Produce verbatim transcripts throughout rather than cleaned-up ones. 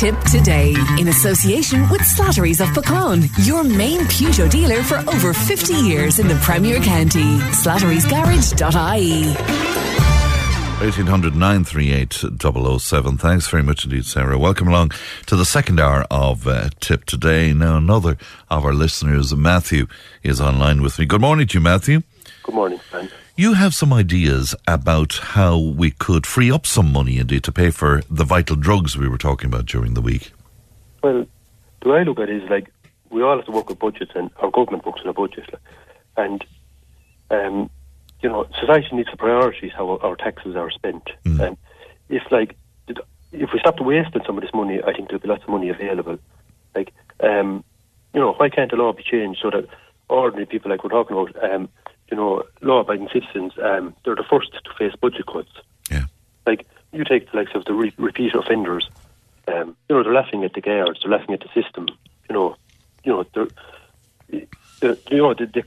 Tip today in association with Slattery's of Pecan, your main Peugeot dealer for over fifty years in the Premier County. Slattery's Garage dot I E. eighteen hundred nine three eight double oh seven. Thanks very much indeed, Sarah. Welcome along to the second hour of uh, Tip Today. Now, another of our listeners, Matthew, is online with me. Good morning to you, Matthew. Good morning, Ben. You have some ideas about how we could free up some money, indeed, to pay for the vital drugs we were talking about during the week. Well, the way I look at it is, like, we all have to work with budgets, and our government works with a budget. Like, and, um, you know, society needs to prioritise how our taxes are spent. Mm. And if, like, if we stopped wasting some of this money, I think there'll be lots of money available. Like, um, you know, why can't the law be changed so that ordinary people, like we're talking about, um, you know, law-abiding citizens, um, they're the first to face budget cuts. Yeah. Like, you take the likes of the re- repeat offenders, um, you know, they're laughing at the guards, they're laughing at the system, you know, you know, they're, they're you know, they, they,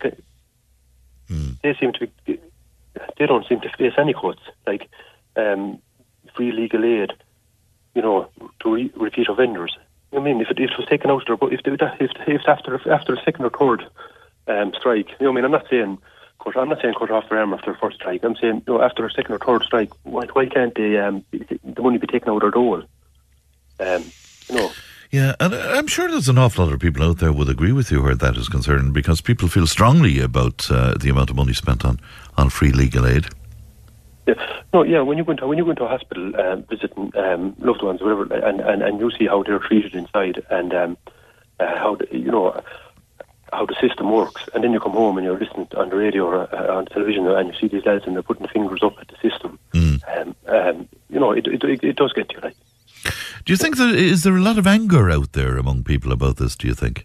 mm. they seem to be, they don't seem to face any cuts, like, um, free legal aid, you know, to re- repeat offenders. I mean, if it, if it was taken out of their, if, they, if, if after, after the second or third um, strike, you know, I mean, I'm not saying, Cut, I'm not saying cut off their arm after the first strike. I'm saying, you know, after a second or third strike, why, why can't they, um, the money be taken out of their dole? Um, you know. Yeah, and I'm sure there's an awful lot of people out there would agree with you where that is concerned, because people feel strongly about uh, the amount of money spent on, on free legal aid. Yeah, no, yeah. When you go into when you go into a hospital, uh, visiting um, loved ones, or whatever, and, and, and you see how they're treated inside, and um, uh, how the, you know. how the system works, and then you come home and you're listening on the radio or uh, on television, and you see these lads and they're putting fingers up at the system. Mm. Um, um, you know, it, it it does get you, like. Do you think that is there a lot of anger out there among people about this? Do you think?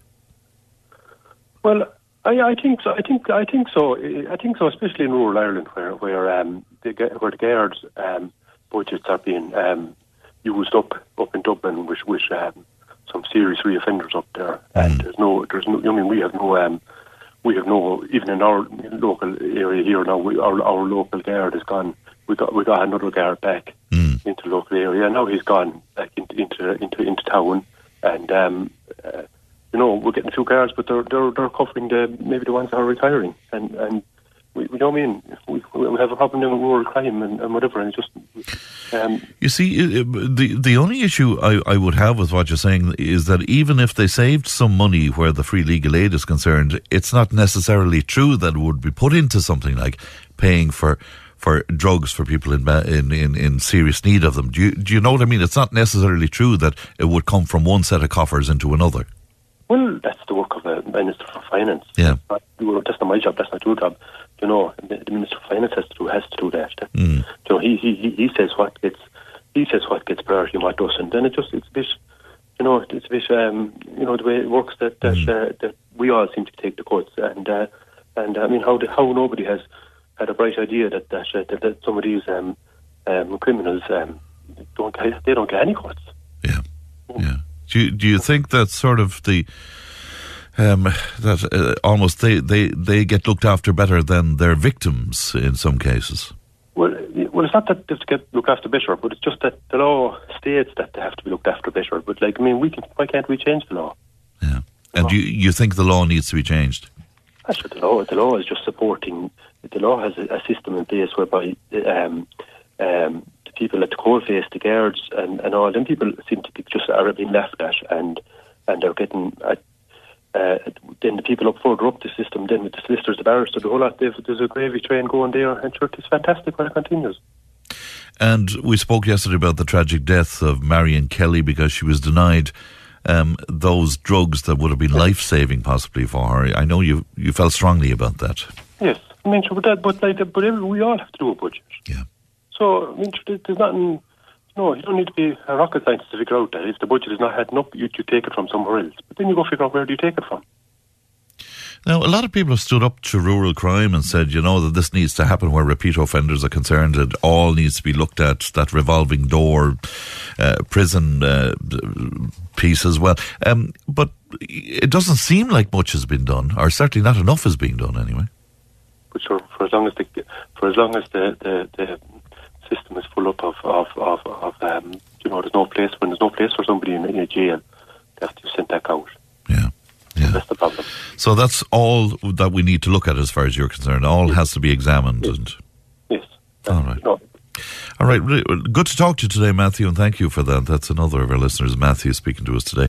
Well, I, I think so. I think I think so. I think so, especially in rural Ireland, where where um the where the guards um budgets are being um used up up in Dublin, which which um. some serious reoffenders up there, mm. and there's no, there's no. I mean, we have no, um, we have no. Even in our local area here now, we, our our local guard is gone. We got we got another guard back mm. into the local area. Now he's gone back into into into, into town, and um, uh, you know, we're getting two guards, but they're they're they're covering the maybe the ones that are retiring, and and. We, we don't mean we, we have a problem in rural crime and, and whatever, and it's just. Um, you see, the the only issue I, I would have with what you're saying is that even if they saved some money where the free legal aid is concerned, it's not necessarily true that it would be put into something like paying for for drugs for people in in in, in serious need of them. Do you do you know what I mean? It's not necessarily true that it would come from one set of coffers into another. Well, that's the work of the Minister for Finance. Yeah, that's not my job. That's not your job. You know, the, the Minister for Finance has to do has to do that. Mm. You know, he, he he says what gets he says what gets priority and what doesn't. And it just it's a bit, you know, it's a bit um, you know, the way it works that that, mm. uh, that we all seem to take the cuts, and uh, and I mean how the, how nobody has had a bright idea that that uh, that, that some of these um, um, criminals um, don't get, they don't get any cuts. Yeah, mm. yeah. Do you, do you think that's sort of the um, that uh, almost they, they, they get looked after better than their victims in some cases? Well, well, it's not that they have to get looked after better, but it's just that the law states that they have to be looked after better. But like, I mean, we can. Why can't we change the law? Yeah, and you you think the law needs to be changed? That's what the law. The law is just supporting. The law has a, a system in place whereby um, um, the people at the coalface, the guards, and, and all them people seem to be just are being laughed at, and and they're getting. Uh, uh, then the people up further up the system, then with the solicitors, the barristers, the whole lot. There's a gravy train going there, and sure, it's fantastic when it continues. And we spoke yesterday about the tragic death of Marion Kelly because she was denied um, those drugs that would have been life-saving possibly for her. I know you you felt strongly about that. Yes, I mean, sure, but, that, but, like, but every, we all have to do a budget. Yeah. So, I mean, there's nothing, no, you don't need to be a rocket scientist to figure out that if the budget is not adding up, you, you take it from somewhere else. But then you go figure out where do you take it from. Now, a lot of people have stood up to rural crime and said, you know, that this needs to happen where repeat offenders are concerned. It all needs to be looked at, that revolving door uh, prison uh, piece as well. Um, but it doesn't seem like much has been done, or certainly not enough is being done anyway. But sure, for as long as the for as long as the, the, the system is full up of of of, of um, you know, there's no place when there's no place for somebody in, in a jail. They have to send back out. Yeah. Yeah. That's the problem. So that's all that we need to look at as far as you're concerned. All yes. has to be examined. Yes. And yes. All right. No. All right. Good to talk to you today, Matthew, and thank you for that. That's another of our listeners, Matthew, speaking to us today.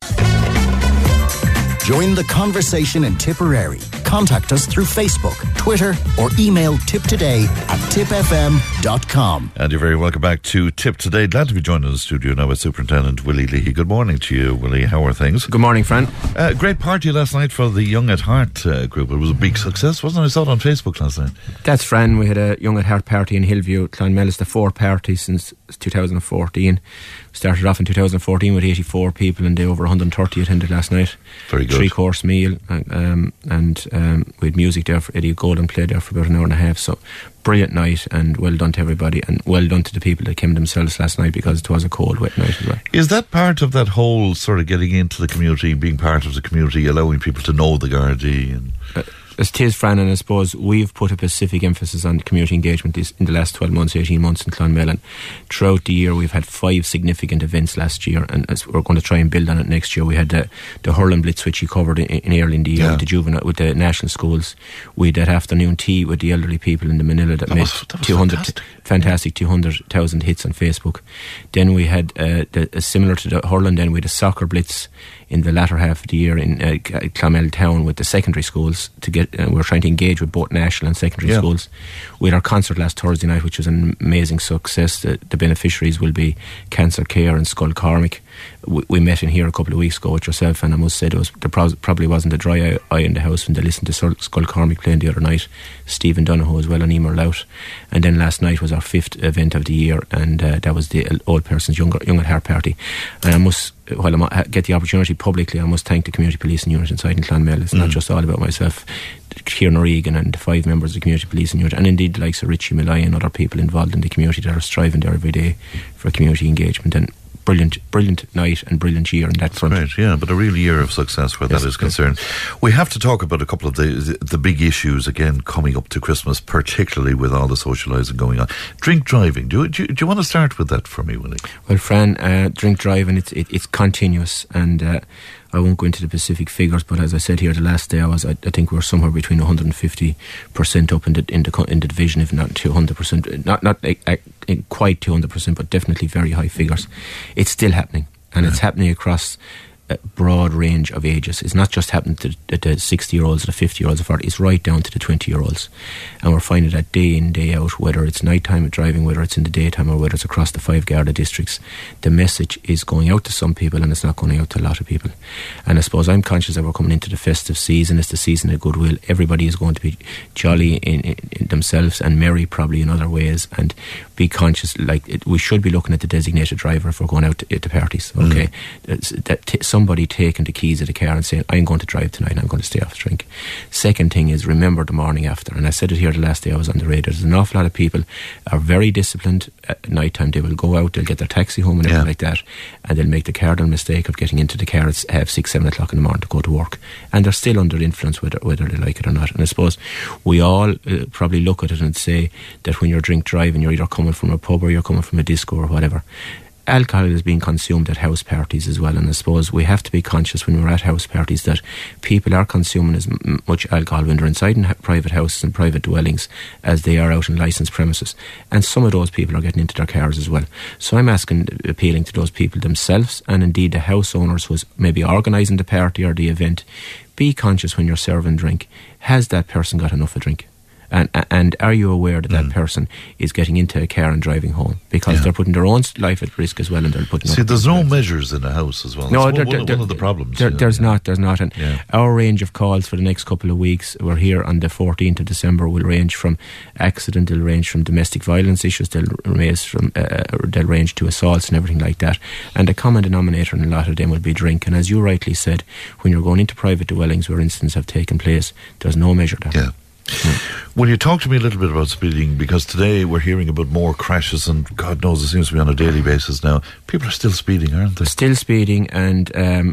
Join the conversation in Tipperary. Contact us through Facebook, Twitter, or email tiptoday at tip f m dot com. And you're very welcome back to Tip Today. Glad to be joined in the studio now with Superintendent Willie Leahy. Good morning to you, Willie. How are things? Good morning, Fran. Uh, great party last night for the Young at Heart uh, group. It was a big success, wasn't it? I saw it on Facebook last night. That's Fran. We had a Young at Heart party in Hillview. Clonmel is the fourth party since two thousand fourteen. We started off in two thousand fourteen with eighty-four people, and they over one hundred thirty attended last night. Very good. Three course meal, um, and um, we had music there for Eddie Golden played there for about an hour and a half. So brilliant night, and well done to everybody, and well done to the people that came themselves last night, because it was a cold, wet night as well. Is that part of that whole sort of getting into the community, being part of the community, allowing people to know the Gardaí? And uh, As it is, Fran, and I suppose we've put a specific emphasis on community engagement this, in the last twelve months, eighteen months in Clonmel, and throughout the year we've had five significant events last year, and as we're going to try and build on it next year. We had the, the Hurling Blitz, which you covered in, in early in the year, yeah. with the juvenile, with the national schools. We had that afternoon tea with the elderly people in the Manila that, that made was, that was two hundred fantastic. fantastic two hundred thousand hits on Facebook. Then we had uh, the, uh, similar to the Hurling, then we had a soccer blitz in the latter half of the year in uh, Clonmel town with the secondary schools. To get, uh, we were trying to engage with both national and secondary yeah. schools. We had our concert last Thursday night, which was an amazing success. The, the beneficiaries will be Cancer Care and Skull Cormac. We, we met in here a couple of weeks ago with yourself, and I must say there, was, there pro- probably wasn't a dry eye, eye in the house when they listened to Skull Cormac playing the other night. Stephen Donoghue as well, and Emer Lout. And then last night was our fifth event of the year, and uh, that was the Old Persons Young, Young at Heart party. And I must, while I get the opportunity publicly, I must thank the community policing unit inside in Clonmel. It's mm. not just all about myself. Kieran O'Regan and the five members of the community policing unit, and indeed the likes of Richie Malloy and other people involved in the community that are striving there every day for community engagement. And brilliant, brilliant night and brilliant year on that That's front. Great, yeah, but a real year of success where yes, that is concerned. Yes. We have to talk about a couple of the, the the big issues again coming up to Christmas, particularly with all the socialising going on. Drink driving. Do, do, do you want to start with that for me, Willie? Well, Fran, uh, drink driving, it's it, it's continuous, and uh, I won't go into the specific figures, but as I said here the last day, I was I, I think we we're somewhere between one hundred fifty percent up in the in the in the division, if not two hundred percent, not not uh, uh, quite two hundred percent, but definitely very high figures. It's still happening, and yeah. it's happening across a broad range of ages. It's not just happening to the, the sixty year olds, the fifty year olds, it's right down to the twenty year olds, and we're finding that day in, day out, whether it's nighttime driving, whether it's in the daytime, or whether it's across the five Garda districts, the message is going out to some people and it's not going out to a lot of people. And I suppose I'm conscious that we're coming into the festive season. It's the season of goodwill. Everybody is going to be jolly in, in, in themselves and merry probably in other ways, and be conscious, like it, we should be looking at the designated driver if we're going out to, to parties, okay? Mm. That t- somebody taking the keys of the car and saying, I'm going to drive tonight and I'm going to stay off the drink. Second thing is, remember the morning after. And I said it here the last day I was on the radio. There's an awful lot of people are very disciplined at night time. They will go out, they'll get their taxi home and everything yeah. like that, and they'll make the cardinal mistake of getting into the car at half six, seven o'clock in the morning to go to work. And they're still under influence whether, whether they like it or not. And I suppose we all uh, probably look at it and say that when you're drink driving, you're either coming from a pub or you're coming from a disco or whatever. Alcohol is being consumed at house parties as well, and I suppose we have to be conscious when we're at house parties that people are consuming as m- much alcohol when they're inside in ha- private houses and private dwellings as they are out in licensed premises, and some of those people are getting into their cars as well. So I'm asking, appealing to those people themselves, and indeed the house owners who's maybe organising the party or the event, be conscious when you're serving drink. Has that person got enough of drink? And, and are you aware that that mm. person is getting into a car and driving home? Because yeah. they're putting their own life at risk as well, and they're putting... See, there's no measures in the house as well. No, That's there, one, there, one of the problems. There, yeah, there's yeah. not, there's not. And yeah. our range of calls for the next couple of weeks, we're here on the fourteenth of December, will range from accident, they'll range from domestic violence issues, they'll range, from, uh, they'll range to assaults and everything like that. And the common denominator in a lot of them will be drink. And as you rightly said, when you're going into private dwellings where incidents have taken place, there's no measure there. Yeah. Mm. Will you talk to me a little bit about speeding? Because today we're hearing about more crashes, and God knows it seems to be on a daily basis now. People are still speeding, aren't they? Still speeding, and um,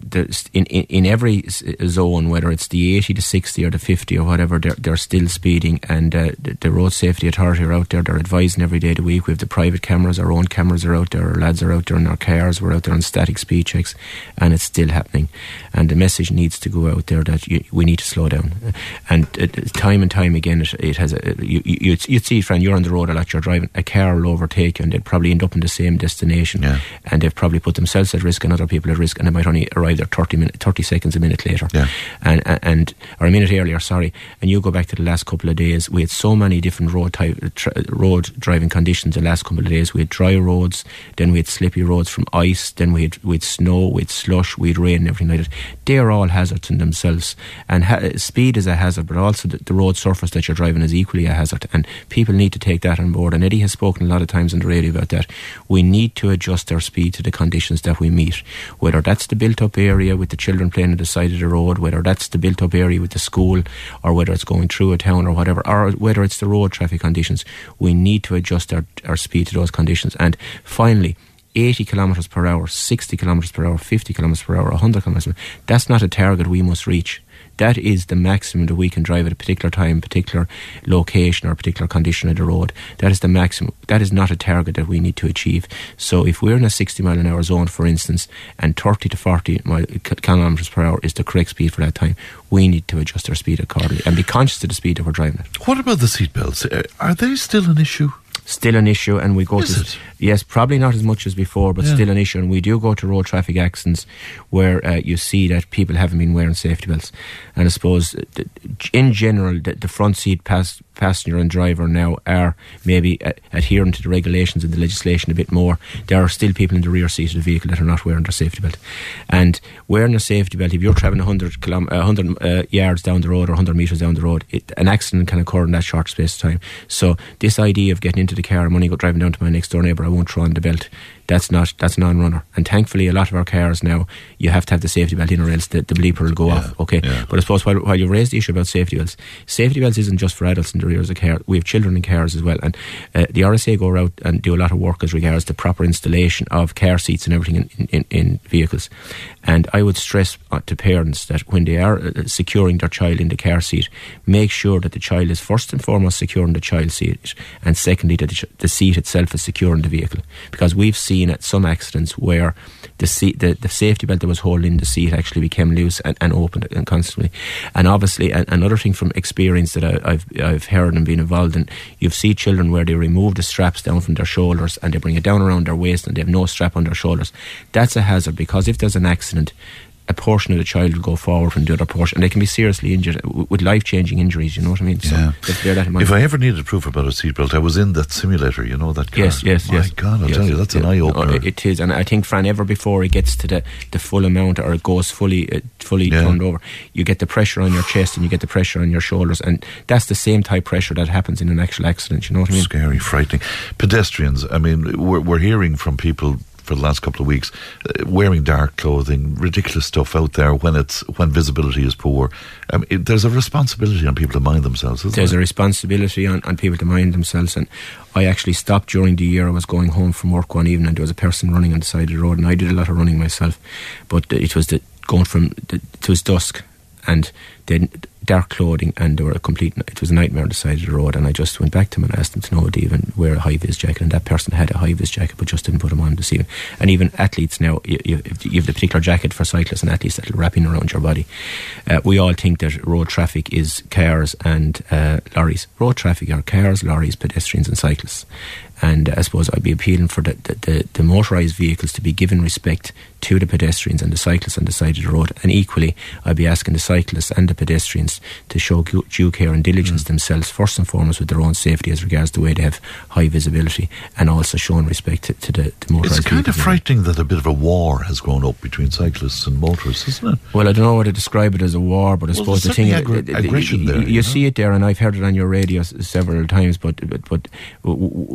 the, in, in in every zone, whether it's the eighty, the sixty, or the fifty, or whatever, they're they're still speeding. And uh, the, the Road Safety Authority are out there. They're advising every day of the week. We have the private cameras. Our own cameras are out there. Our lads are out there in our cars. We're out there on static speed checks, and it's still happening. And the message needs to go out there that you, we need to slow down. And uh, time and time again, it, it has a, you, you, you'd see, friend, you're on the road a lot. You're driving, a car will overtake you, and they'll probably end up in the same destination. Yeah. And they've probably put themselves at risk and other people at risk, and they might only arrive there thirty minutes, thirty seconds a minute later, yeah. and and or a minute earlier. Sorry. And you go back to the last couple of days, we had so many different road type, tra- road driving conditions. The last couple of days, we had dry roads, then we had slippy roads from ice, then we had we had snow, we had slush, we had rain, and everything like that. They are all hazards in themselves, and ha- speed is a hazard, but also the, the road surface that you're driving is equally a hazard, and people need to take that on board. And Eddie has spoken a lot of times on the radio about that. We need to adjust our speed to the conditions that we meet, whether that's the built-up area with the children playing on the side of the road, whether that's the built-up area with the school, or whether it's going through a town or whatever, or whether it's the road traffic conditions. We need to adjust our, our speed to those conditions. And finally, eighty kilometres per hour, sixty kilometres per hour, fifty kilometres per hour, one hundred kilometres per hour, that's not a target we must reach. That is the maximum that we can drive at a particular time, particular location, or particular condition of the road. That is the maximum. That is not a target that we need to achieve. So if we're in a sixty mile an hour zone, for instance, and thirty to forty mile, kilometres per hour is the correct speed for that time, we need to adjust our speed accordingly and be conscious of the speed that we're driving at. What about the seatbelts? Are they still an issue? Still an issue, and we go is to it? yes, probably not as much as before, but yeah. still an issue. And we do go to road traffic accidents where uh, you see that people haven't been wearing safety belts. And I suppose, uh, in general, the, the front seat pass, passenger and driver now are maybe uh, adhering to the regulations and the legislation a bit more. There are still people in the rear seat of the vehicle that are not wearing their safety belt. And wearing a safety belt, if you're travelling one hundred, kilom- uh, one hundred uh, yards down the road or one hundred metres down the road, it, an accident can occur in that short space of time. So this idea of getting into the car, I'm only go driving down to my next door neighbour, I won't throw on the belt, that's not that's non-runner. And thankfully a lot of our cars now, you have to have the safety belt in, or else the, the bleeper will go yeah, off. Okay, yeah. But I suppose while, while you raised the issue about safety belts, safety belts isn't just for adults in the rear of the car. We have children in cars as well, and uh, the R S A go out and do a lot of work as regards the proper installation of car seats and everything in, in, in vehicles. And I would stress to parents that when they are uh, securing their child in the car seat, make sure that the child is first and foremost secure in the child seat, and secondly that the, ch- the seat itself is secure in the vehicle. Because we've seen at some accidents where the seat, the, the safety belt that was holding the seat actually became loose and, and opened and constantly. And obviously, and another thing from experience that I, I've I've heard and been involved in, you've seen children where they remove the straps down from their shoulders and they bring it down around their waist and they have no strap on their shoulders. That's a hazard, because if there's an accident, a portion of the child will go forward from the other portion, and they can be seriously injured with life-changing injuries, you know what I mean? So yeah. let's bear that in mind. If I ever needed proof about a seatbelt, I was in that simulator, you know, that car. Yes, yes, My yes. God, I'll yes, tell you, that's yes. an eye-opener. No, it is, and I think, Fran, ever before it gets to the, the full amount, or it goes fully uh, fully yeah. turned over, you get the pressure on your chest and you get the pressure on your shoulders, and that's the same type pressure that happens in an actual accident, you know what I mean? Scary, frightening. Pedestrians, I mean, we're, we're hearing from people for the last couple of weeks, uh, wearing dark clothing, ridiculous stuff out there when it's when visibility is poor. Um, it, there's a responsibility on people to mind themselves, isn't There's there? a responsibility on, on people to mind themselves, and I actually stopped during the year. I was going home from work one evening and there was a person running on the side of the road, and I did a lot of running myself, but it was the, going from the, it was dusk, and then dark clothing, and they were a complete, it was a nightmare on the side of the road. And I just went back to him and asked him to know, do you even wear a high-vis jacket? And that person had a high-vis jacket but just didn't put him on this evening. And even athletes now, you, you, you have the particular jacket for cyclists and athletes that'll wrap in around your body. Uh, we all think that road traffic is cars and uh, lorries. Road traffic are cars, lorries, pedestrians and cyclists. And I suppose I'd be appealing for the, the, the, the motorised vehicles to be given respect to the pedestrians and the cyclists on the side of the road. And equally, I'd be asking the cyclists and the pedestrians to show due care and diligence mm. themselves, first and foremost with their own safety as regards the way they have high visibility, and also showing respect to, to the, the motorised vehicles. It's kind of frightening that a bit of a war has grown up between cyclists and motorists, isn't it? Well, I don't know how to describe it as a war, but I well, suppose the thing aggr- is, aggression you, there, you, you you know? see it there, and I've heard it on your radio s- several times, but, but, but w- w-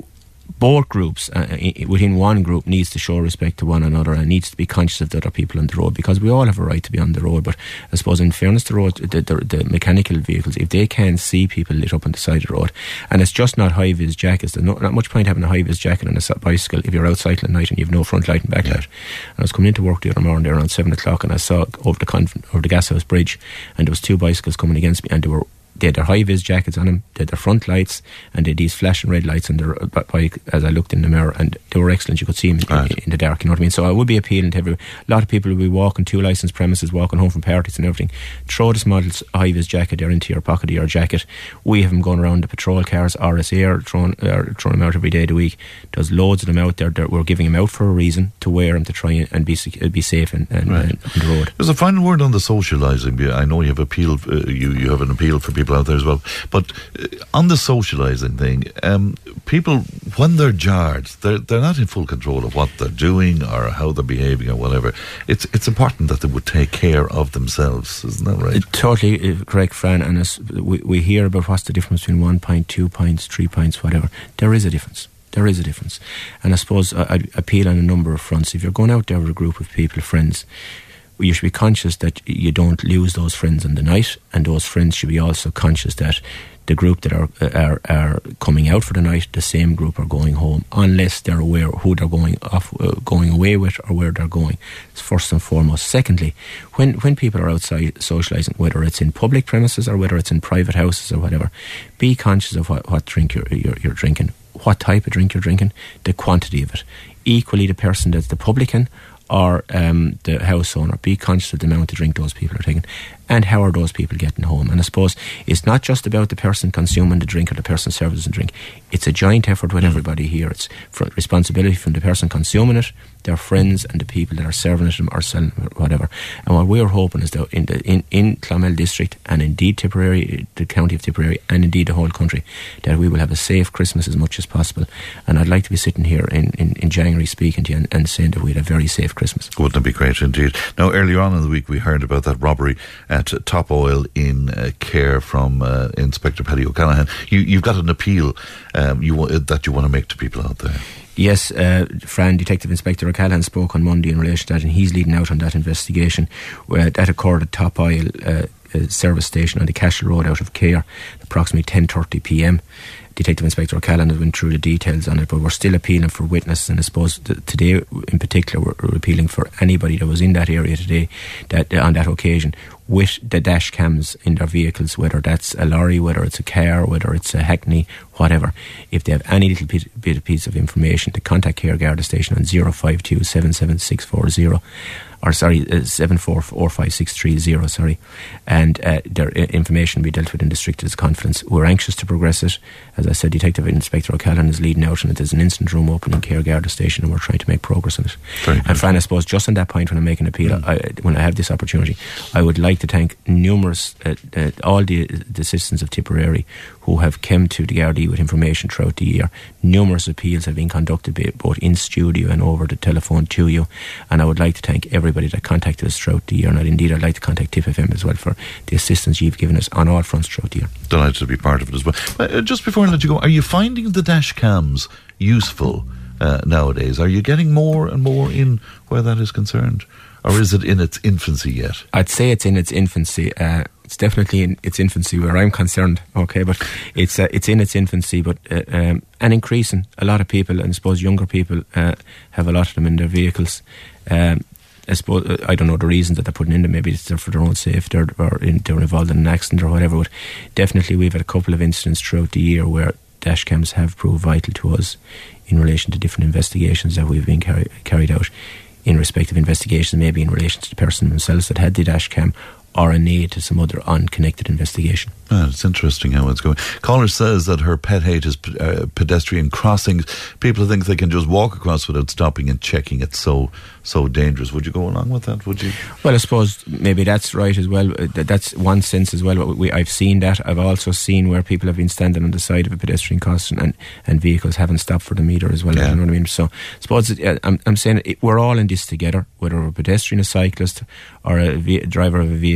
both groups uh, within one group needs to show respect to one another and needs to be conscious of the other people on the road, because we all have a right to be on the road. But I suppose in fairness to the road, the, the, the mechanical vehicles, if they can't see people lit up on the side of the road, and it's just not high-vis jackets, there's not, not much point having a high-vis jacket on a bicycle if you're out cycling at night and you've no front light and back light. Yeah. And I was coming into work the other morning there around seven o'clock, and I saw over the, Conf- over the Gashouse Bridge, and there was two bicycles coming against me, and they were They had their high-vis jackets on them, they had their front lights, and they had these flashing red lights on their bike as I looked in the mirror, and they were excellent. You could see them right. in, in the dark, you know what I mean? So I would be appealing to everyone. A lot of people will be walking two licensed premises, walking home from parties and everything. Throw this model's high-vis jacket there into your pocket of your jacket. We have them going around the patrol cars, R S A are throwing, uh, throwing them out every day of the week. There's loads of them out there. We're giving them out for a reason, to wear them, to try and be be safe and, and, right. and on the road. There's a final word on the socialising. I know you have appeal, uh, you, you have an appeal for people out there as well. But uh, on the socialising thing, um, people, when they're jarred, they're, they're not in full control of what they're doing or how they're behaving or whatever. It's it's important that they would take care of themselves, isn't that right? Uh, totally uh, correct, Fran. And as we, we hear about what's the difference between one pint, two pints, three pints, whatever. There is a difference. There is a difference. And I suppose I, I'd appeal on a number of fronts. If you're going out there with a group of people, friends, you should be conscious that you don't lose those friends in the night, and those friends should be also conscious that the group that are are, are coming out for the night, the same group are going home, unless they're aware who they're going off, uh, going away with or where they're going. It's first and foremost. Secondly, when when people are outside socialising, whether it's in public premises or whether it's in private houses or whatever, be conscious of what, what drink you're, you're, you're drinking, what type of drink you're drinking, the quantity of it. Equally, the person that's the publican or um, the house owner, be conscious of the amount of drink those people are taking, and how are those people getting home. And I suppose it's not just about the person consuming the drink or the person serving the drink. It's a joint effort with everybody here. It's for responsibility from the person consuming it, their friends, and the people that are serving it or selling it or whatever. And what we're hoping is that in the in, in Clonmel district, and indeed Tipperary, the county of Tipperary, and indeed the whole country, that we will have a safe Christmas as much as possible. And I'd like to be sitting here in, in, in January speaking to you and, and saying that we had a very safe Christmas. Wouldn't it be great indeed? Now, earlier on in the week we heard about that robbery at Top Oil in uh, Care from uh, Inspector Paddy O'Callaghan. You, you've got an appeal um, you uh, that you want to make to people out there. Yes, uh, Fran, Detective Inspector O'Callaghan spoke on Monday in relation to that, and he's leading out on that investigation. Uh, that occurred at Top Oil uh, uh, service station on the Cashel Road out of Care, approximately ten thirty p m. Detective Inspector O'Callaghan has went through the details on it, but we're still appealing for witnesses, and I suppose th- today in particular we're, we're appealing for anybody that was in that area today that uh, on that occasion with the dash cams in their vehicles, whether that's a lorry, whether it's a car, whether it's a Hackney, whatever. If they have any little bit, bit of piece of information, to contact Care Garda Station on zero five two seven seven six four zero or sorry, uh, seven four four five six three zero, sorry, and uh, their uh, information will be dealt with in the strictest confidence. We're anxious to progress it. As I said, Detective Inspector O'Callaghan is leading out, and it is an instant room open in Care Garda Station, and we're trying to make progress on it. Very and Fran, I suppose just on that point, when I make an appeal, mm. I, when I have this opportunity, I would like to thank numerous, uh, uh, all the, the citizens of Tipperary who have come to the Gardaí with information throughout the year. Numerous appeals have been conducted both in studio and over the telephone to you, and I would like to thank everybody that contacted us throughout the year, and indeed I'd like to contact Tip F M as well for the assistance you've given us on all fronts throughout the year. Delighted to be part of it as well. Uh, just before I let you go, are you finding the dash cams useful uh, nowadays? Are you getting more and more in where that is concerned? Or is it in its infancy yet? I'd say it's in its infancy. Uh, it's definitely in its infancy where I'm concerned, okay, but it's uh, it's in its infancy, but uh, um, and increasing. A lot of people, and I suppose younger people, uh, have a lot of them in their vehicles. Um, I suppose, uh, I don't know the reasons that they're putting in them. Maybe it's for their own safety, or, or in, they're involved in an accident or whatever, but definitely we've had a couple of incidents throughout the year where dash cams have proved vital to us in relation to different investigations that we've been carry, carried out in respect of investigations, maybe in relation to the person themselves that had the dash cam, or a need to some other unconnected investigation. Ah, it's interesting how it's going. Caller says that her pet hate is uh, pedestrian crossings. People think they can just walk across without stopping and checking. It's so so dangerous. Would you go along with that? Would you? Well, I suppose maybe that's right as well. That's one sense as well. We, I've seen that. I've also seen where people have been standing on the side of a pedestrian crossing and, and vehicles haven't stopped for them either as well. Yeah. You know what I mean? So I suppose it, I'm, I'm saying it, we're all in this together, whether we're a pedestrian, a cyclist, or a, ve- a driver of a vehicle.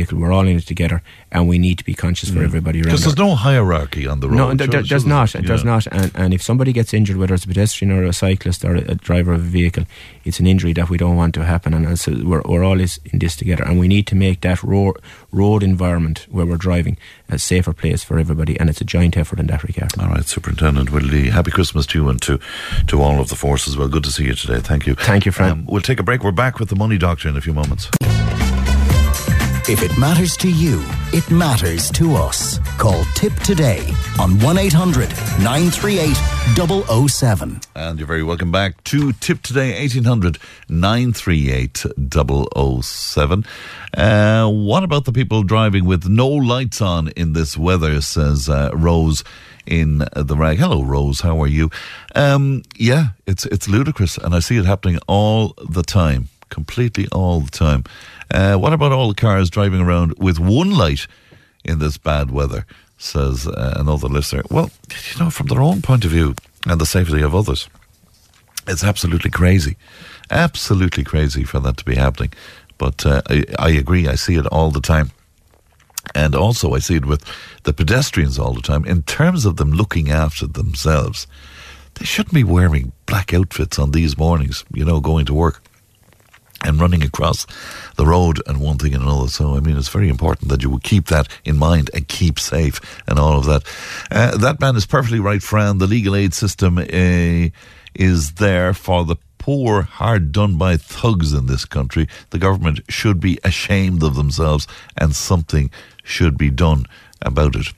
vehicle. We're all in it together, and we need to be conscious for everybody around. Because there's no hierarchy on the road. No, there, there, there's not. Yeah. There's not. And, and if somebody gets injured, whether it's a pedestrian or a cyclist or a, a driver of a vehicle, it's an injury that we don't want to happen. And so we're, we're all is in this together, and we need to make that road road environment where we're driving a safer place for everybody. And it's a joint effort in that regard. All right, Superintendent Willie, happy Christmas to you and to to all of the force as well. Good to see you today. Thank you. Thank you, Fran. Um, we'll take a break. We're back with the Money Doctor in a few moments. If it matters to you, it matters to us. Call Tip today on one eight hundred nine three eight double oh seven. And you're very welcome back to Tip Today, eighteen hundred nine three eight double oh seven. Uh, what about the people driving with no lights on in this weather, says uh, Rose in the Rag. Hello, Rose, how are you? Um, yeah, it's it's ludicrous, and I see it happening all the time, completely all the time. Uh, what about all the cars driving around with one light in this bad weather, says uh, another listener. Well, you know, from their own point of view and the safety of others, it's absolutely crazy. Absolutely crazy for that to be happening. But uh, I, I agree, I see it all the time. And also I see it with the pedestrians all the time. In terms of them looking after themselves, they shouldn't be wearing black outfits on these mornings, you know, going to work and running across the road and one thing and another. So, I mean, it's very important that you would keep that in mind and keep safe and all of that. Uh, that man is perfectly right, Fran. The legal aid system uh, is there for the poor, hard done by thugs in this country. The government should be ashamed of themselves and something should be done about it.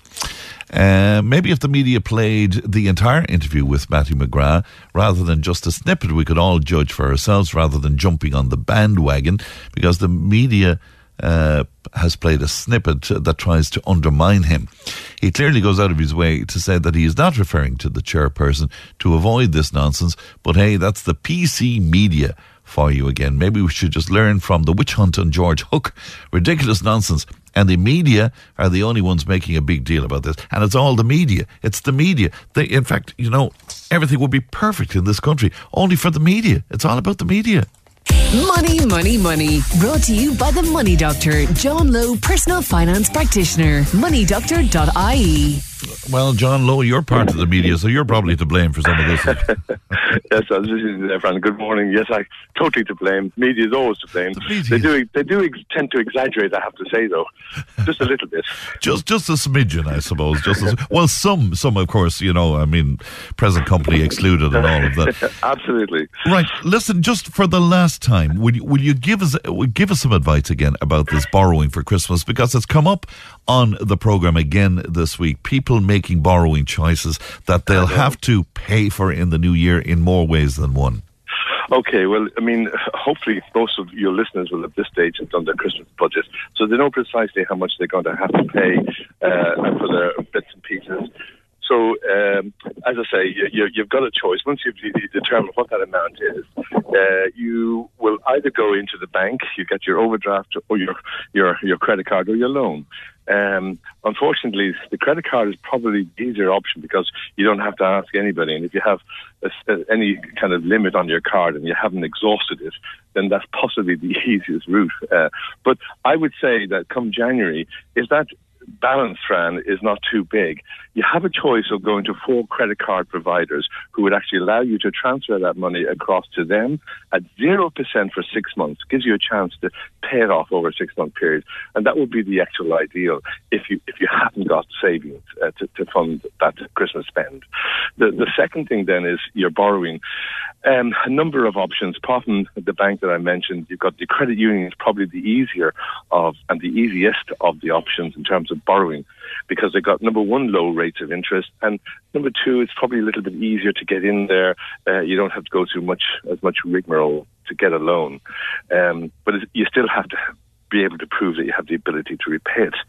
Uh, maybe if the media played the entire interview with Matthew McGrath rather than just a snippet, we could all judge for ourselves rather than jumping on the bandwagon, because the media uh, has played a snippet that tries to undermine him. He clearly goes out of his way to say that he is not referring to the chairperson to avoid this nonsense, but hey, that's the P C media for you again. Maybe we should just learn from the witch hunt on George Hook. Ridiculous nonsense. And the media are the only ones making a big deal about this. And it's all the media. It's the media. They, in fact, you know, everything would be perfect in this country only for the media. It's all about the media. Money, money, money. Brought to you by the Money Doctor, John Lowe, personal finance practitioner. money doctor dot I E. Well, John Lowe, you're part of the media, so you're probably to blame for some of this. Yes, I was listening to there, Fran. Good morning. Yes, I totally to blame. Media is always to blame. The they do. They do ex- tend to exaggerate. I have to say, though, just a little bit. Just, just a smidgen, I suppose. Just as, well, some, some, of course. You know, I mean, present company excluded and all of that. Absolutely. Right. Listen, just for the last time, will you, will you give us give us some advice again about this borrowing for Christmas, because it's come up on the programme again this week. People making borrowing choices that they'll have to pay for in the new year in more ways than one. Okay, well, I mean, hopefully most of your listeners will at this stage have done their Christmas budget, so they know precisely how much they're going to have to pay uh, for their bits and pieces. So, um, as I say, you, you've got a choice. Once you've determined what that amount is, uh, you will either go into the bank, you get your overdraft or your your, your credit card or your loan. Um, unfortunately, the credit card is probably the easier option because you don't have to ask anybody. And if you have a, a, any kind of limit on your card and you haven't exhausted it, then that's possibly the easiest route. Uh, but I would say that come January, if that balance, Fran, is not too big, you have a choice of going to four credit card providers who would actually allow you to transfer that money across to them at zero percent for six months. Gives you a chance to pay it off over a six-month period. And that would be the actual ideal if you if you haven't got savings uh, to, to fund that Christmas spend. The, the second thing then is you're borrowing. Um, a number of options. Apart from the bank that I mentioned, you've got the credit union is probably the easier of and the easiest of the options in terms of borrowing, because they've got, number one, low rates of interest, and number two, it's probably a little bit easier to get in there. Uh, you don't have to go through much as much rigmarole to get a loan, um, but it, you still have to be able to prove that you have the ability to repay it.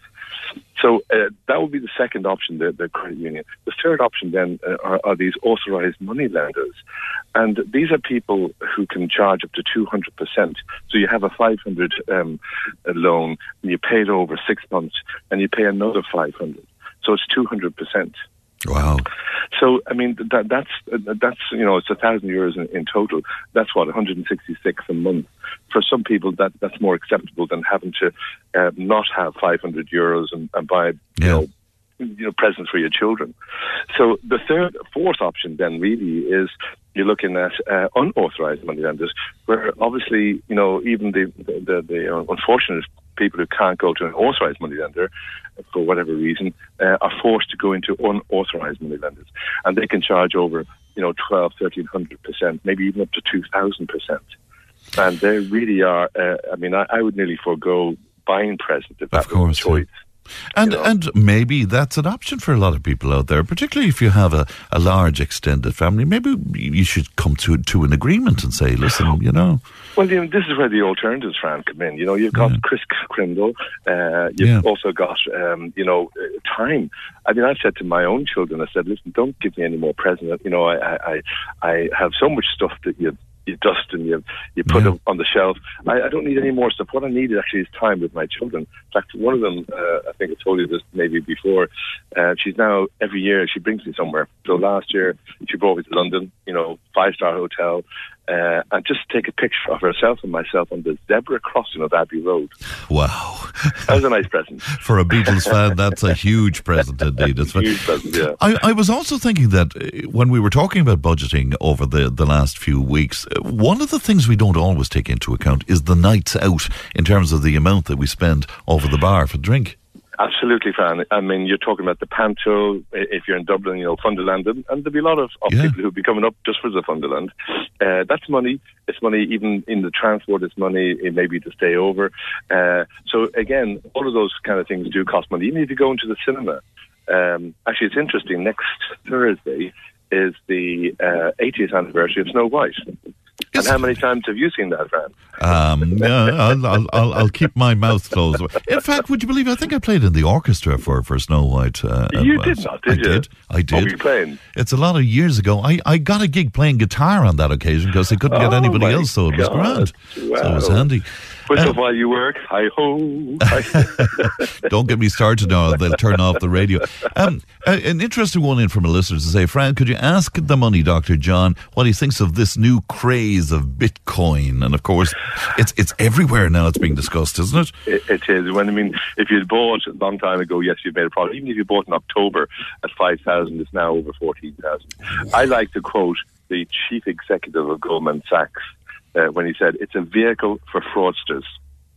So uh, that would be the second option, the, the credit union. The third option then uh, are, are these authorised money lenders. And these are people who can charge up to two hundred percent. So you have a five hundred um, loan, and you pay it over six months, and you pay another five hundred. So it's two hundred percent. Wow. So, I mean, that, that's, that's you know, it's a thousand euros in, in total. That's what, one hundred sixty-six a month. For some people, that, that's more acceptable than having to uh, not have five hundred euros and, and buy, you Yeah. know, you know, presents for your children. So the third, fourth option then really is you're looking at uh, unauthorized moneylenders, where obviously, you know, even the, the, the, the uh, unfortunate people who can't go to an authorized moneylender for whatever reason uh, are forced to go into unauthorized moneylenders, and they can charge over, you know, twelve, thirteen hundred percent, maybe even up to two thousand percent. And they really are. Uh, I mean, I, I would nearly forego buying presents if that Of course, was a choice. And You know? and maybe that's an option for a lot of people out there, particularly if you have a, a large extended family. Maybe you should come to to an agreement and say, listen, you know. Well, you know, this is where the alternatives, Fran, come in. You know, you've got Yeah. Chris Crindle. Uh, you've Yeah. also got, um, you know, uh, time. I mean, I've said to my own children, I said, listen, don't give me any more presents. You know, I, I, I have so much stuff that you you dust and you you put Yeah. it on the shelf. I, I don't need any more stuff. What I need actually is time with my children. In fact, one of them, uh, I think I told you this maybe before, uh, she's now, every year, she brings me somewhere. So last year, she brought me to London, you know, five-star hotel, uh, and just take a picture of herself and myself on the zebra crossing of Abbey Road. Wow. That was a nice present. For a Beatles fan, that's a huge present indeed. It's Huge present, yeah. I, I was also thinking that uh, when we were talking about budgeting over the, the last few weeks, uh, one of the things we don't always take into account is the nights out in terms of the amount that we spend over the bar for drink. Absolutely, Fran. I mean, you're talking about the Panto, i- if you're in Dublin, you know, Funderland, and, and there'll be a lot of, of Yeah. people who'll be coming up just for the Funderland. Uh, that's money. It's money even in the transport. It's money it maybe to stay over. Uh, so, again, all of those kind of things do cost money. Even if you go into the cinema. Um, actually, it's interesting. Next Thursday is the uh, eightieth anniversary of Snow White. And Is how it? many times have you seen that, Fran? Um, yeah, I'll, I'll, I'll, I'll keep my mouth closed. In fact, would you believe, I think I played in the orchestra for, for Snow White. Uh, You uh, did not, did I you? did. I did. What were you playing? It's a lot of years ago. I, I got a gig playing guitar on that occasion because they couldn't get Oh, anybody my else, so it was God. grand. So it was Wow. handy. Whistle Uh, while you work. Hi-ho. Hi- Don't get me started now. They'll turn off the radio. Um, uh, an interesting one in from a listener to say, Fran, could you ask the money doctor, John, what he thinks of this new craze of Bitcoin? And of course, it's it's everywhere now. It's being discussed, isn't it? It, it is. When I mean, if you bought a long time ago, yes, you've made a profit. Even if you bought in October at five thousand, it's now over fourteen thousand. I like to quote the chief executive of Goldman Sachs uh, when he said, "It's a vehicle for fraudsters."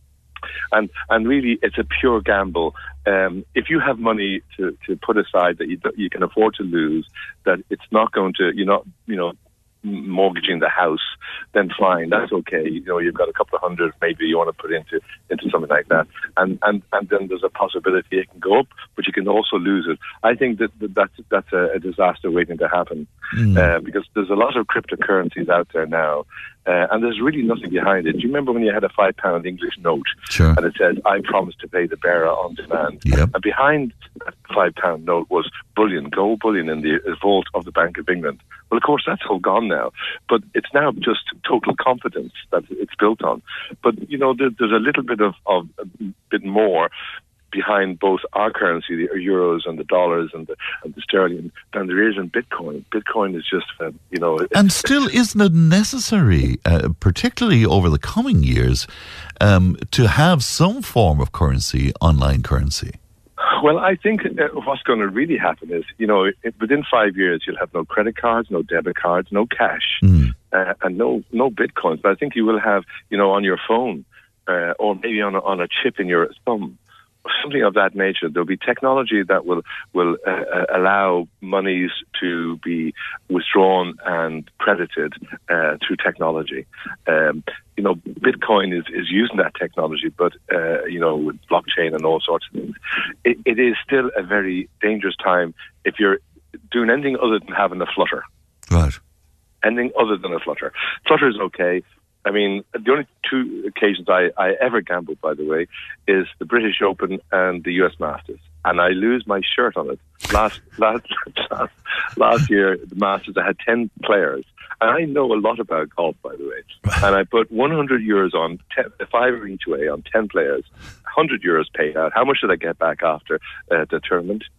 And and really, it's a pure gamble. Um, if you have money to, to put aside that you you can afford to lose, that it's not going to, you're not, you know, mortgaging the house, then fine, that's okay. You know, you've got a couple of hundred, maybe you want to put into into something like that, and and and then there's a possibility it can go up, but you can also lose it. I think that, that that's that's a, a disaster waiting to happen, Mm. uh, because there's a lot of cryptocurrencies out there now, uh, and there's really nothing behind it. Do you remember when you had a five pound English note, Sure. and it said, "I promise to pay the bearer on demand"? Yep. And behind that five pound note was bullion, gold bullion in the vault of the Bank of England. Well, of course, that's all gone now. But it's now just total confidence that it's built on. But, you know, there, there's a little bit of, of a bit more behind both our currency, the euros and the dollars and the, and the sterling, than there is in Bitcoin. Bitcoin is just, uh, you know... It's, And still, isn't it necessary, uh, particularly over the coming years, um, to have some form of currency, online currency? Well, I think uh, what's going to really happen is, you know, it, within five years, you'll have no credit cards, no debit cards, no cash, Mm. uh, and no no bitcoins. But I think you will have, you know, on your phone uh, or maybe on a, on a chip in your thumb, something of that nature. There'll be technology that will will uh, uh, allow monies to be withdrawn and credited uh, through technology. Um, you know, Bitcoin is, is using that technology, but, uh, you know, with blockchain and all sorts of things. It, it is still a very dangerous time if you're doing anything other than having a flutter. Right. Anything other than a flutter. Flutter is okay. I mean, the only two occasions I, I ever gambled, by the way, is the British Open and the U S Masters. And I lose my shirt on it. Last last last, last year, the Masters, I had ten players. And I know a lot about golf, by the way. And I put one hundred euros on, ten, five each way on ten players. one hundred euros paid out. How much did I get back after uh, the tournament?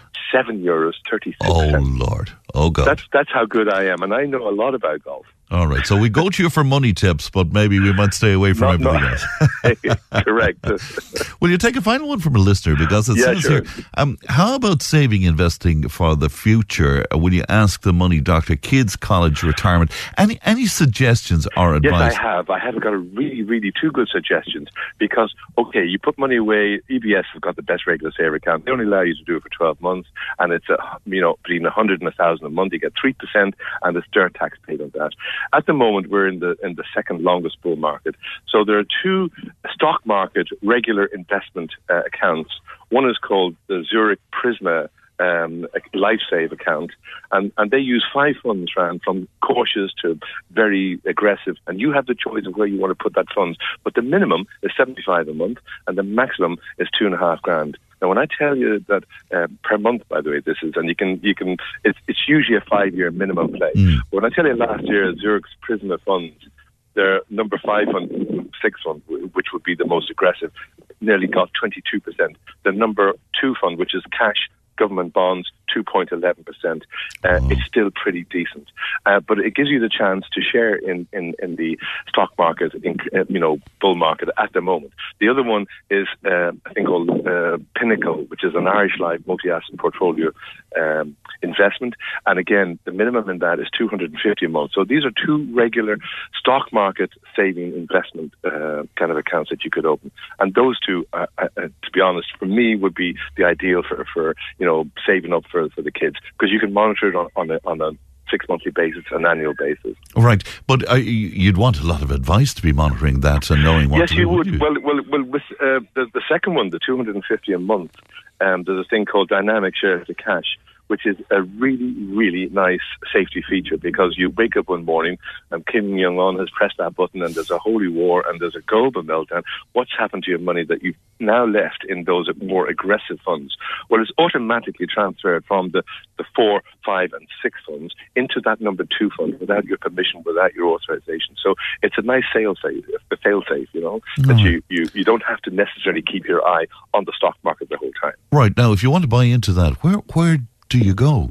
seven euros thirty-six. Oh, Lord. Oh, God. That's, that's how good I am, and I know a lot about golf. All right, so we go to you for money tips, but maybe we might stay away from Not, everything else. Correct. Will you take a final one from a listener? Because it yeah, says sure. here, um, how about saving, investing for the future? Uh, will you ask the money doctor, kids, college, retirement? Any any suggestions or advice? Yes, I have. I have got a really, really two good suggestions because, okay, you put money away. E B S have got the best regular saver account. They only allow you to do it for twelve months, and it's, a, you know, between one hundred and one thousand a month. You get three percent, and there's dirt tax paid on that. At the moment, we're in the in the second longest bull market. So there are two stock market regular investment uh, accounts. One is called the Zurich Prisma um, LifeSave account, and, and they use five funds, Fran, from cautious to very aggressive, and you have the choice of where you want to put that funds. But the minimum is seventy-five a month, and the maximum is two and a half grand. Now, when I tell you that uh, per month, by the way, this is, and you can, you can, it's, it's usually a five-year minimum play. Mm. But when I tell you last year, Zurich's Prisma funds, their number five fund, six fund, which would be the most aggressive, nearly got twenty-two percent. The number two fund, which is cash government bonds, two point one one percent. Uh, oh. It's still pretty decent. Uh, but it gives you the chance to share in, in, in the stock market, in, uh, you know, bull market at the moment. The other one is uh, a thing called uh, Pinnacle, which is an Irish Life multi-asset portfolio um, investment. And again, the minimum in that is two hundred fifty a month. So these are two regular stock market saving investment uh, kind of accounts that you could open. And those two, uh, uh, to be honest, for me would be the ideal for, for you know, saving up for, for the kids, because you can monitor it on, on a, on a six monthly basis, an annual basis. Right, but uh, you'd want a lot of advice to be monitoring that and knowing what yes, to do. Yes, you would. You? Well, well, well. With uh, the, the second one, the two hundred fifty a month, um, there's a thing called dynamic shares to cash, which is a really, really nice safety feature, because you wake up one morning and Kim Jong-un has pressed that button and there's a holy war and there's a global meltdown. What's happened to your money that you've now left in those more aggressive funds? Well, it's automatically transferred from the, the four, five and six funds into that number two fund without your permission, without your authorization. So it's a nice fail safe, a fail safe, you know, mm. that you, you, you don't have to necessarily keep your eye on the stock market the whole time. Right. Now, if you want to buy into that, where, where do you go?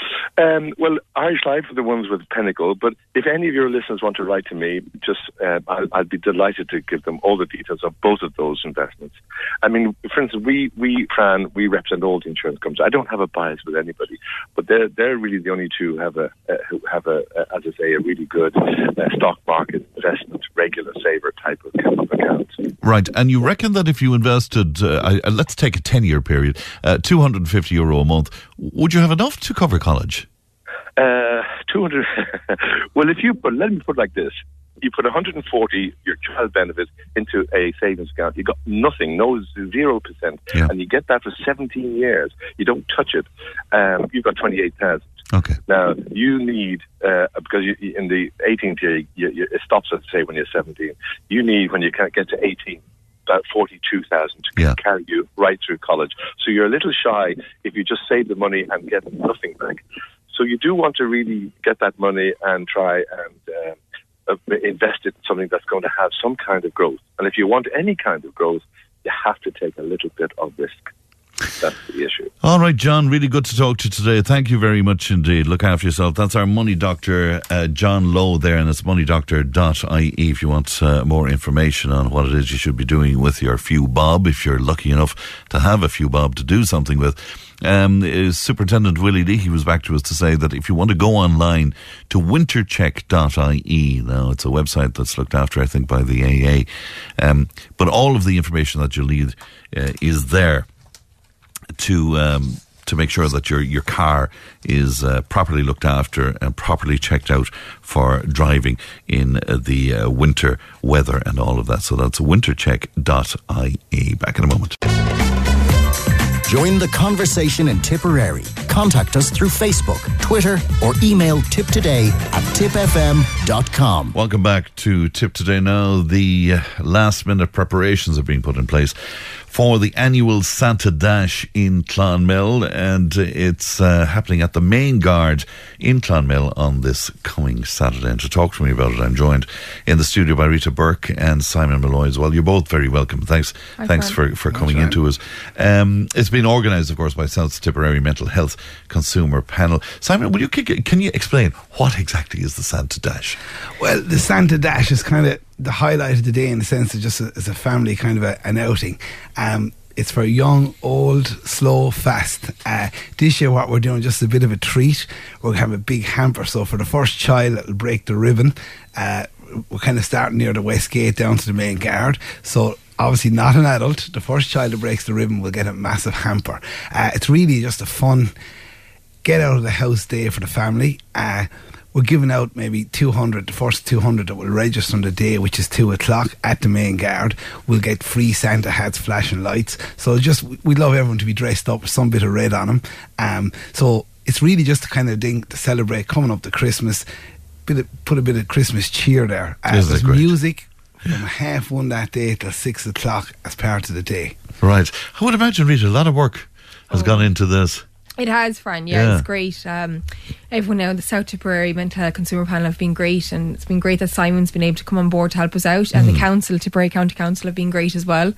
Um, well, Irish Life are the ones with Pinnacle, but if any of your listeners want to write to me, just uh, I'll, I'll be delighted to give them all the details of both of those investments. I mean, for instance, we, we, Fran, we represent all the insurance companies. I don't have a bias with anybody, but they're, they're really the only two who have a, uh, who have a, uh, as I say, a really good uh, stock market investment, regular saver type of account. Right, and you reckon that if you invested, uh, uh, let's take a ten-year period, uh, two hundred fifty euro a month, would you have enough to cover college? Uh, two hundred. Well, if you put, let me put it like this: you put one hundred forty your child benefit into a savings account, you got nothing, no zero percent, yeah. and you get that for seventeen years. You don't touch it. Um, you've got twenty-eight thousand. Okay. Now you need uh, because you, in the eighteenth year, you, you, it stops at say when you're seventeen. You need when you can't get to eighteen. About forty-two thousand to yeah. carry you right through college. So you're a little shy if you just save the money and get nothing back. So you do want to really get that money and try and uh, invest it in something that's going to have some kind of growth. And if you want any kind of growth, you have to take a little bit of risk. That's the issue. All right, John, really good to talk to you today. Thank you very much indeed. Look after yourself. That's our money doctor, uh, John Lowe there, and it's money doctor dot I E if you want uh, more information on what it is you should be doing with your few bob, if you're lucky enough to have a few bob to do something with. Um, Superintendent Willie Leahy was back to us to say that if you want to go online to wintercheck dot I E, now it's a website that's looked after, I think, by the A A, um, but all of the information that you'll need uh, is there to um, to make sure that your your car is uh, properly looked after and properly checked out for driving in uh, the uh, winter weather and all of that. So that's wintercheck dot I E. Back in a moment. Join the conversation in Tipperary. contact us through Facebook, Twitter, or email tiptoday at tip f m dot com. Welcome back to Tip Today. Now, the last minute preparations are being put in place for the annual Santa Dash in Clonmel, and it's uh, happening at the Main Guard in Clonmel on this coming Saturday. And to talk to me about it, I'm joined in the studio by Rita Burke and Simon Malloy as well. You're both very welcome. Thanks, Hi, thanks for, for coming into us. Um, it's been organised, of course, by South Tipperary Mental Health Consumer Panel. Simon, will you kick, can you explain what exactly is the Santa Dash? Well, the Santa Dash is kind of the highlight of the day in the sense of just a, as a family kind of a, an outing. Um, it's for young, old, slow, fast. Uh, this year what we're doing, just a bit of a treat. We're going to have a big hamper. So for the first child, it'll break the ribbon. Uh, we're kind of starting near the West Gate down to the Main Guard. So obviously not an adult. The first child that breaks the ribbon will get a massive hamper. Uh, it's really just a fun get out of the house day for the family. Uh, We're giving out maybe two hundred, the first two hundred that will register on the day, which is two o'clock at the Main Guard, will get free Santa hats, flashing lights. So just, we'd love everyone to be dressed up with some bit of red on them. Um, so it's really just the kind of thing to celebrate coming up to Christmas, bit of, put a bit of Christmas cheer there. Uh, Isn't it there's great? music from half one that day till six o'clock as part of the day. Right. I would imagine, Rita, a lot of work has Oh. gone into this. It has, Fran. Yeah, Yeah. it's great. Um, everyone now, the South Tipperary Mental Health Consumer Panel have been great, and it's been great that Simon's been able to come on board to help us out, and the council, Tipperary County Council, have been great as well.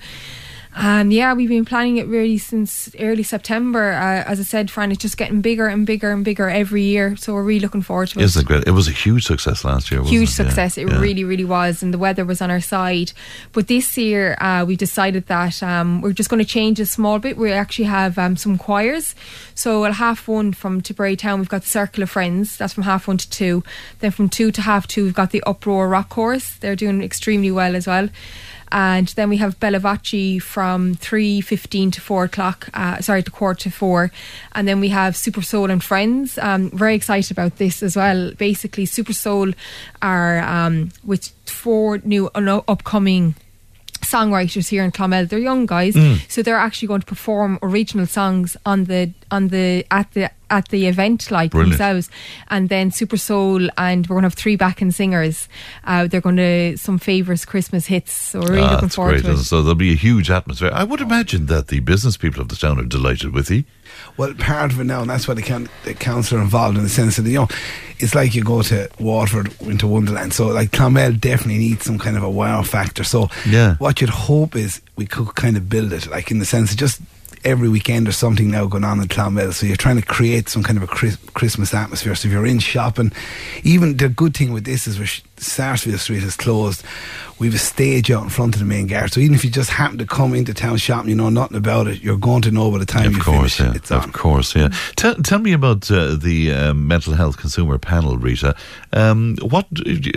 And yeah, we've been planning it really since early September. Uh, as I said, Fran, it's just getting bigger and bigger and bigger every year. So we're really looking forward to it. Isn't it great? It was a huge success last year, wasn't Huge it? success. Yeah. It Yeah. really, really was. And the weather was on our side. But this year, uh, we decided that um, we're just going to change a small bit. We actually have um, some choirs. So at half one from Tipperary Town, we've got the Circle of Friends. That's from half one to two. Then from two to half two, we've got the Uproar Rock Chorus. They're doing extremely well as well. And then we have Bellavacci from three fifteen to four o'clock, uh, sorry, to quarter to four. And then we have Super Soul and Friends. Um, very excited about this as well. Basically, Super Soul are um, with four new uh, upcoming songwriters here in Clonmel. They're young guys, Mm. so they're actually going to perform original songs on the on the at the at the event, like Brilliant. themselves. And then Super Soul, and we're going to have three backing singers. Uh, they're going to some favourites Christmas hits. So we're really Ah, looking that's forward great. to it. So there'll be a huge atmosphere. I would imagine that the business people of the town are delighted with you. Well, part of it now, and that's why the, can- the council are involved in the sense that, you know, it's like you go to Waterford, into Wonderland. So, like, Clonmel definitely needs some kind of a wow factor. So, Yeah. what you'd hope is we could kind of build it, like, in the sense of just every weekend there's something now going on in Clonmel. So, you're trying to create some kind of a Chris- Christmas atmosphere. So, if you're in shopping, even the good thing with this is where Sarsfield Street is closed. We have a stage out in front of the Main Guard. So, even if you just happen to come into town shopping, you know nothing about it, you're going to know by the time Of you course, finish. yeah. It's on. Of course, yeah. Tell, tell me about uh, the uh, mental health consumer panel, Rita. Um, what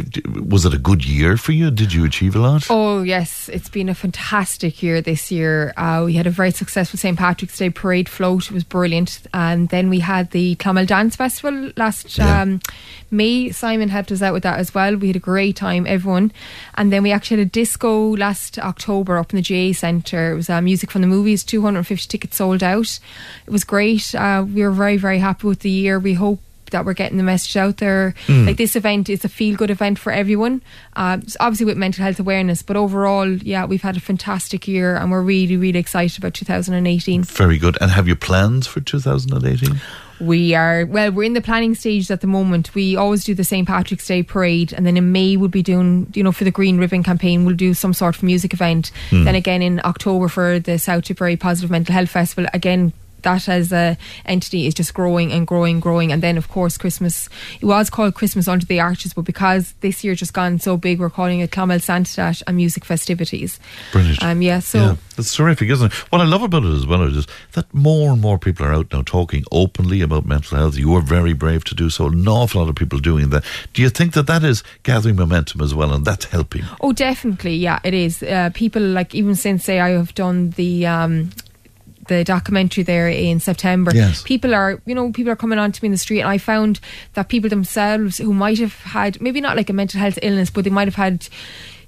was it a good year for you? Did you achieve a lot? Oh yes, it's been a fantastic year this year. Uh, we had a very successful Saint Patrick's Day parade float. It was brilliant. And then we had the Clonmel Dance Festival last Yeah. um, May. Simon helped us out with that as well. We had a great time, everyone. And then we actually had a disco last October up in the G A Centre. It was uh, music from the movies. two hundred fifty tickets sold out. It was great. Uh, we were very, very happy with the year. We hope that we're getting the message out there. Like, this event is a feel-good event for everyone, uh, it's obviously with mental health awareness, but overall, yeah, we've had a fantastic year, and we're really, really excited about two thousand eighteen. Very good. And have you plans for two thousand eighteen? We are, well, we're in the planning stage at the moment. We always do the Saint Patrick's Day parade, and then in May we'll be doing, you know, for the Green Ribbon campaign, we'll do some sort of music event. Then again in October for the South Tipperary Positive Mental Health Festival, again, that as a entity is just growing and growing growing. And then of course Christmas, it was called Christmas Under the Arches, but because this year just gone so big, we're calling it Clonmel Santa Dash and Music Festivities. Brilliant. Um, yeah, so Yeah, that's terrific, isn't it? What I love about it as well is that more and more people are out now talking openly about mental health. You are very brave to do so. An awful lot of people doing that. Do you think that that is gathering momentum as well, and that's helping? Oh, definitely, yeah, it is. Uh, people, like, even since, say, I have done the um, the documentary there in September, Yes. people are, you know, people are coming on to me in the street, and I found that people themselves who might have had, maybe not like a mental health illness, but they might have had,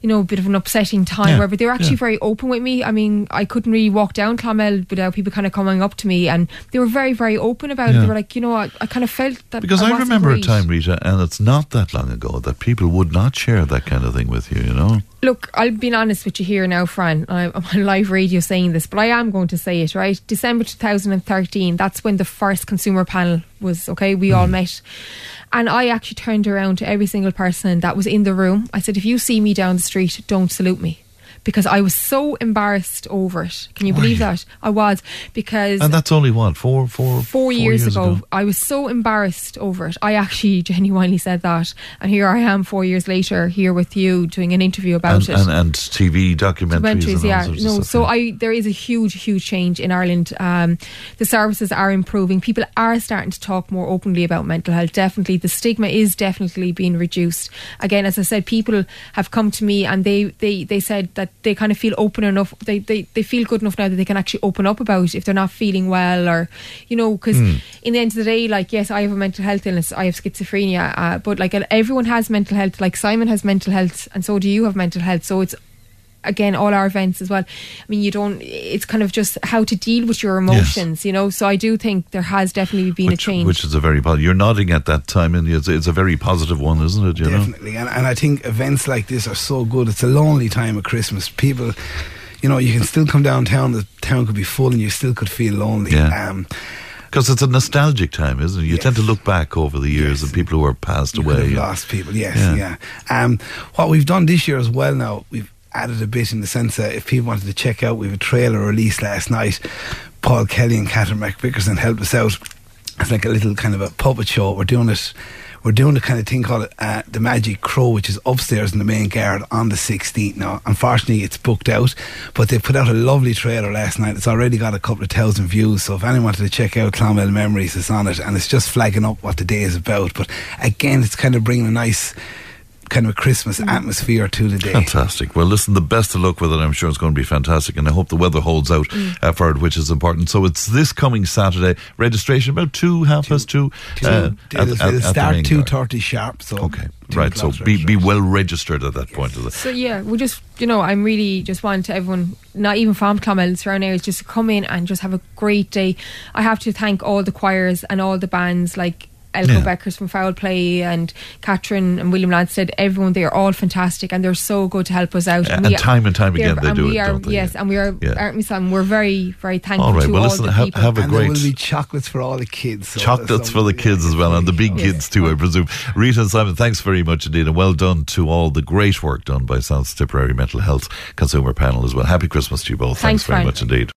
you know, a bit of an upsetting time, Yeah, where, but they were actually yeah. very open with me. I mean, I couldn't really walk down Clonmel without people kind of coming up to me, and they were very, very open about it. Yeah. They were like, you know, I, I kind of felt that Because I, I wasn't remember great. a time, Rita, and it's not that long ago, that people would not share that kind of thing with you, you know? Look, I'll be honest with you here now, Fran. I'm on live radio saying this, but I am going to say it, right? December two thousand thirteen, that's when the first consumer panel was, okay? We mm. all met. And I actually turned around to every single person that was in the room. I said, if you see me down the street, don't salute me. Because I was so embarrassed over it. Can you believe that? I was. Because... And that's only what, four, four, four, four years, years ago, ago. I was so embarrassed over it. I actually genuinely said that. And here I am four years later, here with you, doing an interview about and, it. And, and T V documentaries. Documentaries, and yeah. all sorts No, of so stuff, yeah. I there is a huge, huge change in Ireland. Um, the services are improving. People are starting to talk more openly about mental health. Definitely. The stigma is definitely being reduced. Again, as I said, people have come to me and they, they, they said that they kind of feel open enough, they, they they feel good enough now that they can actually open up about if they're not feeling well, or, you know, because mm. in the end of the day, like, yes, I have a mental health illness, I have schizophrenia, uh, but like everyone has mental health, like Simon has mental health, and so do you have mental health. So it's, again, all our events as well, I mean, you don't, it's kind of just how to deal with your emotions, yes. you know. So I do think there has definitely been which, a change, which is a very positive. You're nodding at that time, and it's, it's a very positive one, isn't it? You definitely know? and, and I think events like this are so good. It's a lonely time at Christmas. People, you know, you can still come downtown, the town could be full and you still could feel lonely. Yeah. Um, Because it's a nostalgic time, isn't it? You yes. tend to look back over the years yes. and people who are passed you away. Could have and, lost people, yes, yeah. yeah. Um, what we've done this year as well now, we've added a bit in the sense that if people wanted to check out, we have a trailer released last night. Paul Kelly and Catherine McVickerson helped us out. It's like a little kind of a puppet show. We're doing it. We're doing the kind of thing called uh, the Magic Crow, which is upstairs in the main guard on the sixteenth. Now, unfortunately, it's booked out, but they put out a lovely trailer last night. It's already got a couple of thousand views, so if anyone wanted to check out Clonmel Memories, it's on it, and it's just flagging up what the day is about. But again, it's kind of bringing a nice kind of a Christmas atmosphere to the day. Fantastic. Well, listen, the best of luck with it. I'm sure it's going to be fantastic, and I hope the weather holds out mm. uh, for it, which is important. So it's this coming Saturday. Registration about two, half past two. two. Uh, it'll, at, it'll at start two thirty sharp. So okay, right. So be be well registered at that yes. point. Of the so yeah, we just, you know, I'm really just want to everyone, not even from Clonmel, surrounding areas, just to come in and just have a great day. I have to thank all the choirs and all the bands, like Elko yeah. Beckers from Foul Play and Catherine and William Lansted. Everyone, they are all fantastic and they're so good to help us out. Yeah, and, and time and time again they do it, are, don't they? Yes, and we are, yeah. aren't we, Sam? We're very, very thankful all right, to well, all listen, the have, people. have a and great... there will be chocolates for all the kids. So chocolates for the kids as well, and the big kids too, I presume. Rita and Simon, thanks very much indeed, and well done to all the great work done by South Tipperary Mental Health Consumer Panel as well. Happy Christmas to you both. Thanks, thanks very much indeed.